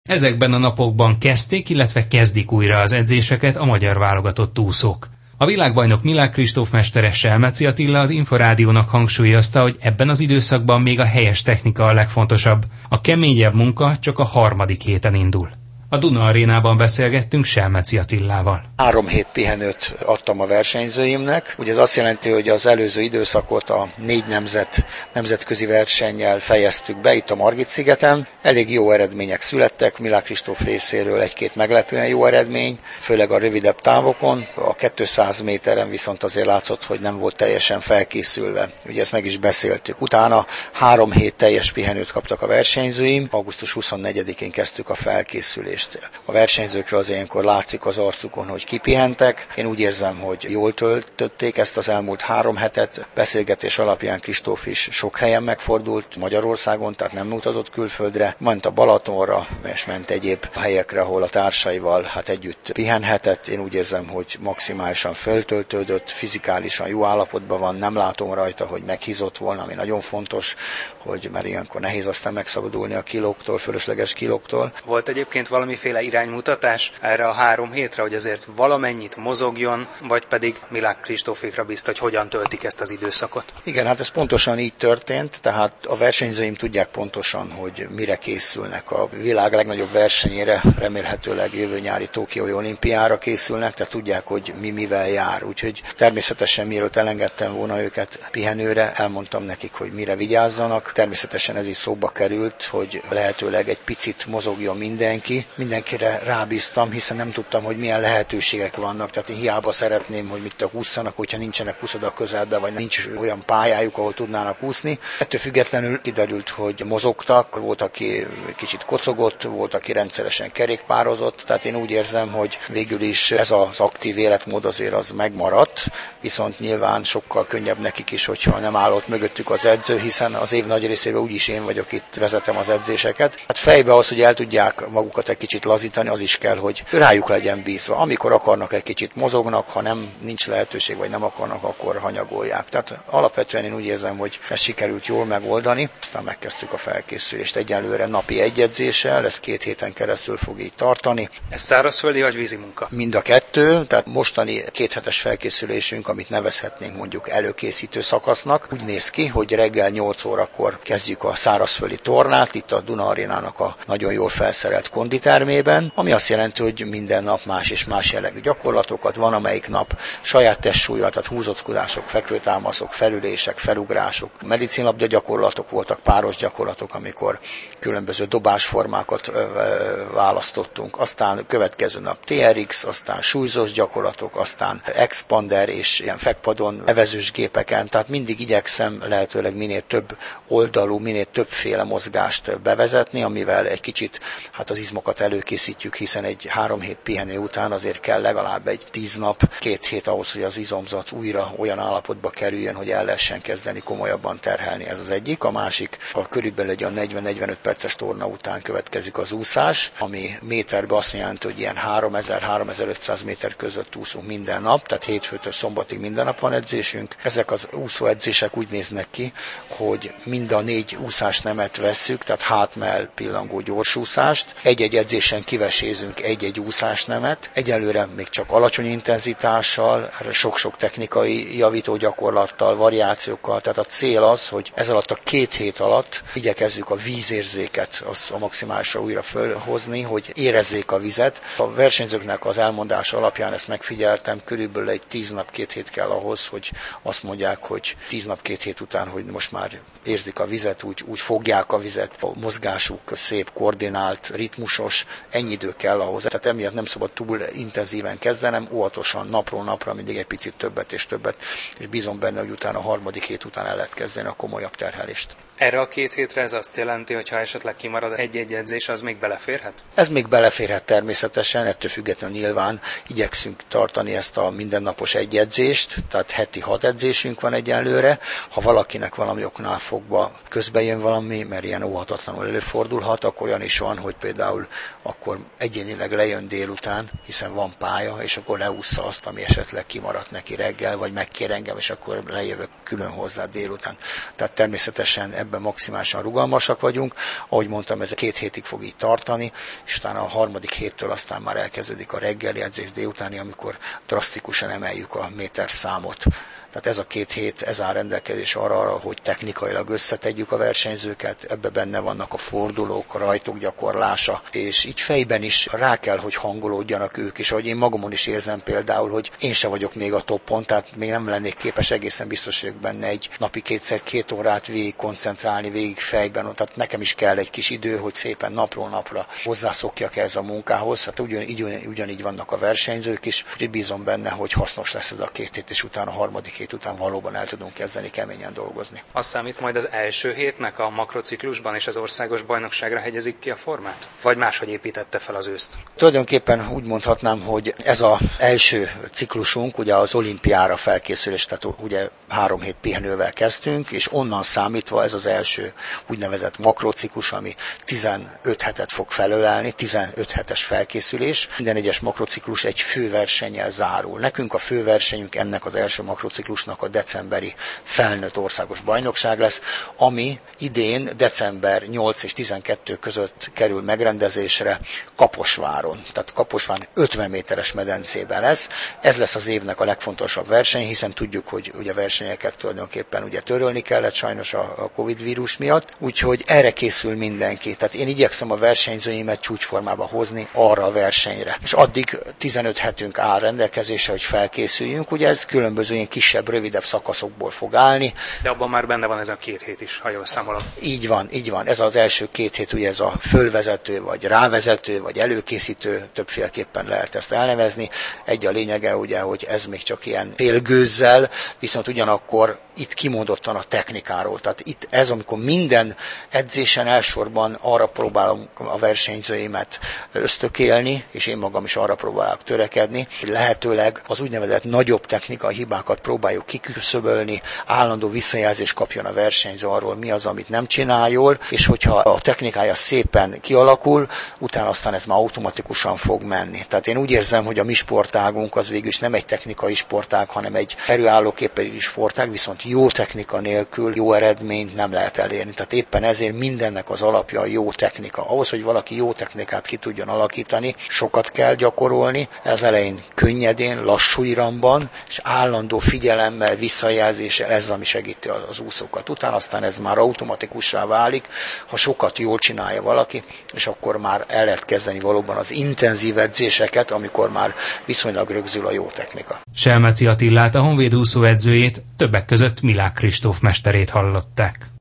Ezekben a napokban kezdték, illetve kezdik újra az edzéseket a magyar válogatott úszók. A világbajnok Milák Kristóf mestere, Selmeci Attila az Inforádiónak hangsúlyozta, hogy ebben az időszakban még a helyes technika a legfontosabb. A keményebb munka csak a harmadik héten indul. A Duna Arénában beszélgettünk Selmeci Attilával. 3 hét pihenőt adtam a versenyzőimnek. Ugye ez azt jelenti, hogy az előző időszakot a 4 nemzetközi versennyel fejeztük be itt a Margit-szigeten. Elég jó eredmények születtek, Milák Kristóf részéről 1-2 meglepően jó eredmény, főleg a rövidebb távokon. A 200 méteren viszont azért látszott, hogy nem volt teljesen felkészülve. Ugye ezt meg is beszéltük. Utána 3 hét teljes pihenőt kaptak a versenyzőim. Augusztus 24-én kezdtük a felkészülést. A versenyzőkről az ilyenkor látszik az arcukon, hogy kipihentek. Én úgy érzem, hogy jól töltötték ezt az elmúlt 3 hetet. Beszélgetés alapján Kristóf is sok helyen megfordult Magyarországon, tehát nem utazott külföldre. Ment a Balatonra, és ment egyéb helyekre, ahol a társaival együtt pihenhetett. Én úgy érzem, hogy maximálisan föltöltődött, fizikálisan jó állapotban van. Nem látom rajta, hogy meghízott volna, ami nagyon fontos, mert ilyenkor nehéz aztán megszabadulni a kilóktól, fölösleges kilóktól. Volt egyébként valamiféle iránymutatás erre a 3 hétre, hogy azért valamennyit mozogjon, vagy pedig Milák Kristófékra bízta, hogy hogyan töltik ezt az időszakot? Igen, ez pontosan így történt, tehát a versenyzőim tudják pontosan, hogy mire készülnek. A világ legnagyobb versenyére, remélhetőleg jövő nyári Tokiói olimpiára készülnek, tehát tudják, hogy mivel jár. Úgyhogy természetesen mielőtt elengedtem volna őket pihenőre, elmondtam nekik, hogy mire vigyázzanak. Természetesen ez is szóba került, hogy lehetőleg egy picit mozogjon mindenkire rábíztam, hiszen nem tudtam, hogy milyen lehetőségek vannak, tehát én hiába szeretném, hogy mit ússzanak, hogyha nincsenek úszoda közelben, vagy nincs olyan pályájuk, ahol tudnának úszni. Ettől függetlenül kiderült, hogy mozogtak, volt, aki kicsit kocogott, volt, aki rendszeresen kerékpározott, tehát én úgy érzem, hogy végül is ez az aktív életmód azért az megmaradt, viszont nyilván sokkal könnyebb nekik is, hogyha nem állott mögöttük az edző, hiszen az év nagy részében úgyis én vagyok itt, vezetem az edzéseket. Hát fejbe az, hogy el tudják magukat egy kicsit lazítani, az is kell, hogy rájuk legyen bízva. Amikor akarnak, egy kicsit mozognak, ha nincs lehetőség, vagy nem akarnak, akkor hanyagolják. Tehát alapvetően én úgy érzem, hogy ezt sikerült jól megoldani. Aztán megkezdtük a felkészülést egyelőre napi 1 edzéssel, ez 2 héten keresztül fog így tartani. Ez szárazföldi vagy vízi munka? Mind a 2, tehát mostani 2 hetes felkészülésünk, amit nevezhetnénk mondjuk előkészítő szakasznak, úgy néz ki, hogy reggel 8 órakor kezdjük a szárazföldi tornát, itt a Duna Arénának a nagyon jól felszerelt konditermében, ami azt jelenti, hogy minden nap más és más jellegű gyakorlatokat van, amelyik nap saját testsúllyal, tehát húzockodások, fekvőtámaszok, felülések, felugrások, medicinlabda gyakorlatok voltak, páros gyakorlatok, amikor különböző dobásformákat választottunk, aztán következő nap TRX, aztán súlyzós gyakorlatok, aztán expander és ilyen fekpadon, evezős gépeken, tehát mindig igyekszem lehetőleg minél több oldalú, minél többféle mozgást bevezetni, amivel egy kicsit az izmokat előkészítjük, hiszen egy 3 hét pihenő után azért kell legalább egy 10 nap, 2 hét ahhoz, hogy az izomzat újra olyan állapotba kerüljön, hogy el lehessen kezdeni komolyabban terhelni. Ez az egyik. A másik, körülbelül egy 40-45 perces torna után következik az úszás, ami méterben azt jelenti, hogy ilyen 3000-3500 méter között úszunk minden nap, tehát hétfőtől szombatig minden nap van edzésünk. Ezek az úszóedzések úgy néznek ki, hogy mind a 4 úszásnemet vesszük, tehát hátmell, pillangó, gyorsúszást. Egy-egy edzésen kivesézünk egy-egy úszásnemet. Egyelőre még csak alacsony intenzitással, sok-sok technikai javító gyakorlattal, variációkkal. Tehát a cél az, hogy ez alatt a 2 hét alatt igyekezzük a vízérzéket a maximálisra újra fölhozni, hogy érezzék a vizet. A versenyzőknek az elmondása alapján ezt megfigyeltem, körülbelül egy 10 nap, 2 hét kell ahhoz, hogy azt mondják, hogy 10 nap, 2 hét után, hogy most már érzik a vizet, úgy fogják a vizet, a mozgásuk szép, koordinált, ritmusos, ennyi idő kell ahhoz. Tehát emiatt nem szabad túl intenzíven kezdenem, óvatosan napról napra mindig egy picit többet, és bízom benne, hogy utána a 3. hét után el lehet kezdeni a komolyabb terhelést. Erre a 2 hétre ez azt jelenti, hogy ha esetleg kimarad egy-egy edzés, az még beleférhet? Ez még beleférhet természetesen, ettől függetlenül nyilván igyekszünk tartani ezt a mindennapos 1 edzést, tehát heti 6 edzésünk van egyelőre. Ha valakinek valami oknál fogva közbejön valami, mert ilyen óhatatlanul előfordulhat, akkor olyan is van, hogy például akkor egyénileg lejön délután, hiszen van pálya, és akkor leússza azt, ami esetleg kimaradt neki reggel, vagy megkér engem, és akkor lejövök külön hozzá délután. Tehát természetesen ebben maximálisan rugalmasak vagyunk. Ahogy mondtam, ez 2 hétig fog így tartani, és utána a 3. héttől aztán már elkezdődik a reggeli edzés délutáni, amikor drasztikusan emeljük a méterszámot. Tehát ez a 2 hét, ez áll rendelkezés arra, hogy technikailag összetegyük a versenyzőket, ebbe benne vannak a fordulók, a rajtok gyakorlása, és így fejben is rá kell, hogy hangolódjanak ők, és ahogy én magamon is érzem például, hogy én se vagyok még a toppon, tehát még nem lennék képes, egészen biztos vagyok benne egy napi 2x2 órát végig koncentrálni, végig fejben, tehát nekem is kell egy kis idő, hogy szépen napról napra hozzászokjak ez a munkához, hát ugyanígy vannak a versenyzők is, úgyhogy bízom benne, hogy hasznos lesz ez a 2 hét, és utána a 3. hét után valóban el tudunk kezdeni keményen dolgozni. Az számít majd az első hétnek a makrociklusban, és az országos bajnokságra hegyezik ki a formát? Vagy máshogy építette fel az őszt? Tulajdonképpen úgy mondhatnám, hogy ez az első ciklusunk, ugye az olimpiára felkészülés, tehát ugye 3 hét pihenővel kezdtünk, és onnan számítva ez az első úgynevezett makrociklus, ami 15 hetet fog felölelni, 15 hetes felkészülés. Minden egyes makrociklus egy főversennyel zárul. Nekünk a főversenyünk ennek az első makrociklusnak a decemberi felnőtt országos bajnokság lesz, ami idén december 8 és 12 között kerül megrendezésre Kaposváron. Tehát Kaposvár 50 méteres medencében lesz. Ez lesz az évnek a legfontosabb verseny, hiszen tudjuk, hogy ugye versenyeket tulajdonképpen ugye törölni kellett sajnos a Covid vírus miatt, úgyhogy erre készül mindenki. Tehát én igyekszem a versenyzőimet csúcsformába hozni arra a versenyre. És addig 15 hetünk áll rendelkezésre, hogy felkészüljünk. Ugye ez különböző ilyen kisebb, rövidebb szakaszokból fog állni. De abban már benne van ez a 2 hét is, ha jól számolom. Így van. Ez az első 2 hét, ugye ez a fölvezető, vagy rávezető, vagy előkészítő, többféleképpen lehet ezt elnevezni. Egy a lényege, ugye, hogy ez még csak ilyen félgőzzel, viszont ugyanakkor itt kimondottan a technikáról. Tehát itt ez, amikor minden edzésen elsősorban arra próbálom a versenyzőimet ösztökélni, és én magam is arra próbálok törekedni, hogy lehetőleg az úgynevezett nagyobb technikai hibákat próbáljuk kiküszöbölni, állandó visszajelzést kapjon a versenyző arról, mi az, amit nem csinál jól, és hogyha a technikája szépen kialakul, utána aztán ez már automatikusan fog menni. Tehát én úgy érzem, hogy a mi sportágunk az végül is nem egy technikai sportág, hanem egy erőállóképességi sportág, viszont jó technika nélkül jó eredményt nem lehet elérni. Tehát éppen ezért mindennek az alapja a jó technika. Ahhoz, hogy valaki jó technikát ki tudjon alakítani, sokat kell gyakorolni, az elején könnyedén, lassú iramban, és állandó figyelemmel, visszajelzéssel, ez ami segíti az úszókat. Utána aztán ez már automatikussá válik, ha sokat jól csinálja valaki, és akkor már el lehet kezdeni valóban az intenzív edzéseket, amikor már viszonylag rögzül a jó technika. Selmeci Attillát, a Honvéd úszóedzőjét, többek között Milák Kristóf mesterét hallották.